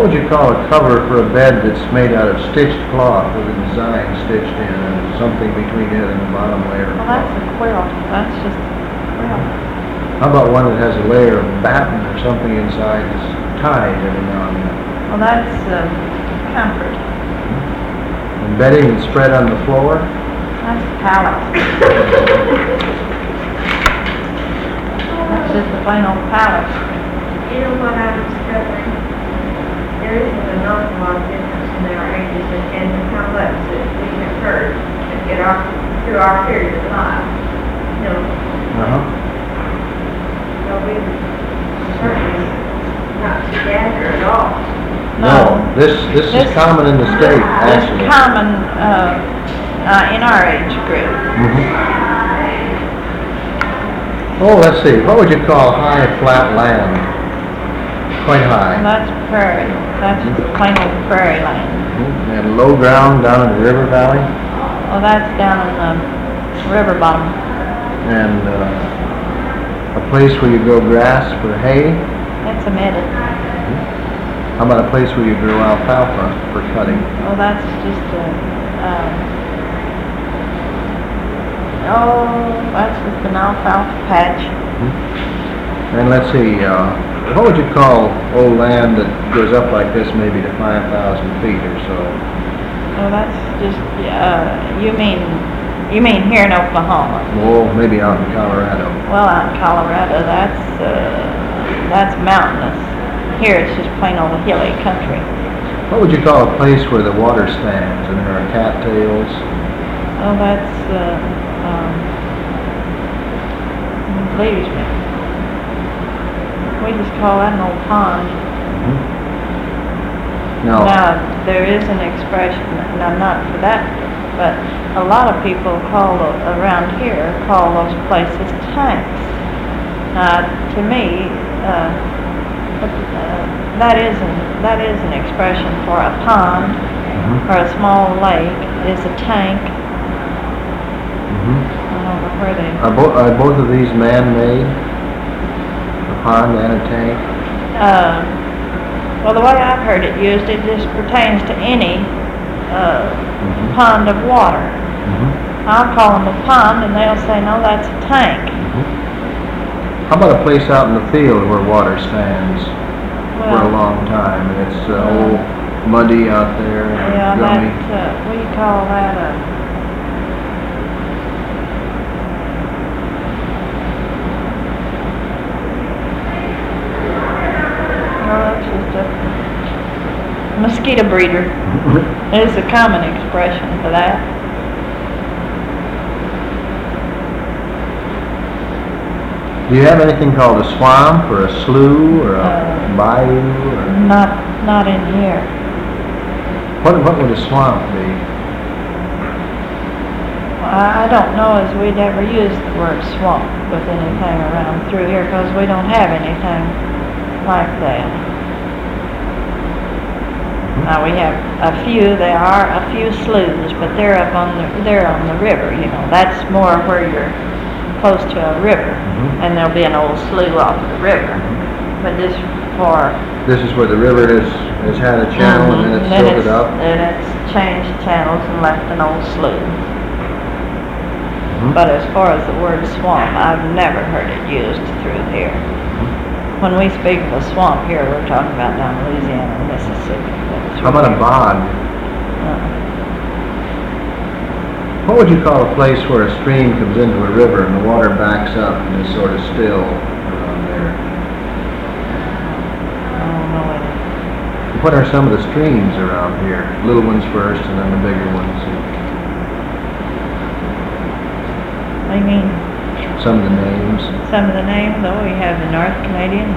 would you call a cover for a bed that's made out of stitched cloth with a design stitched in and something between it and the bottom layer? Well, that's a quilt. That's just a quilt. How about one that has a layer of batten or something inside that's tied every now and then? Well, that's comfort. And bedding that's spread on the floor? That's a pallet. That's just a plain old pallet. You know what I was discovering? There isn't an awful lot of difference in our ages and how much that we have heard through our period of life. You know, so we certainly not together at all. No, this is common in the state, actually. It's common in our age group. Oh, let's see. What would you call high flat land? Quite high. And that's prairie. That's just plain old prairie land. And low ground down in the river valley? Well, that's down in the river bottom. And a place where you grow grass for hay? That's a meadow. How about a place where you grow alfalfa for cutting? Well, that's just that's just an alfalfa patch. And let's see, what would you call old land that goes up like this maybe to 5,000 feet or so? Well, that's just, you mean here in Oklahoma? Oh, maybe out in Colorado. Well, out in Colorado, that's mountainous. Here it's just plain old hilly country. What would you call a place where the water stands and there are cattails? Oh, that's, Leadersman. We just call that an old pond. Now, there is an expression, now not for that, but a lot of people around here call those places tanks. To me, that is an expression for a pond or a small lake is a tank. I don't know where they... Are both of these man-made? A pond and a tank? Well, the way I've heard it used, it just pertains to any pond of water. I'll call them a pond and they'll say, no, that's a tank. How about a place out in the field where water stands for a long time and it's all muddy out there and gummy? We call that that's just a mosquito breeder. It's a common expression for that. Do you have anything called a swamp or a slough or a bayou? Or Not in here. What would a swamp be? I don't know as we'd ever use the word swamp with anything around through here because we don't have anything like that. Now we have there are a few sloughs, but they're on the river, you know. That's more where you're close to a river, and there'll be an old slough off of the river. But this is where the river has had a channel and then it's filled it up? And it's changed channels and left an old slough. But as far as the word swamp, I've never heard it used through here. When we speak of a swamp here, we're talking about down Louisiana and Mississippi. How about a bog? What would you call a place where a stream comes into a river and the water backs up and is sort of still around there? I don't know any. What are some of the streams around here? Little ones first and then the bigger ones. I mean, Some of the names. we have the North Canadian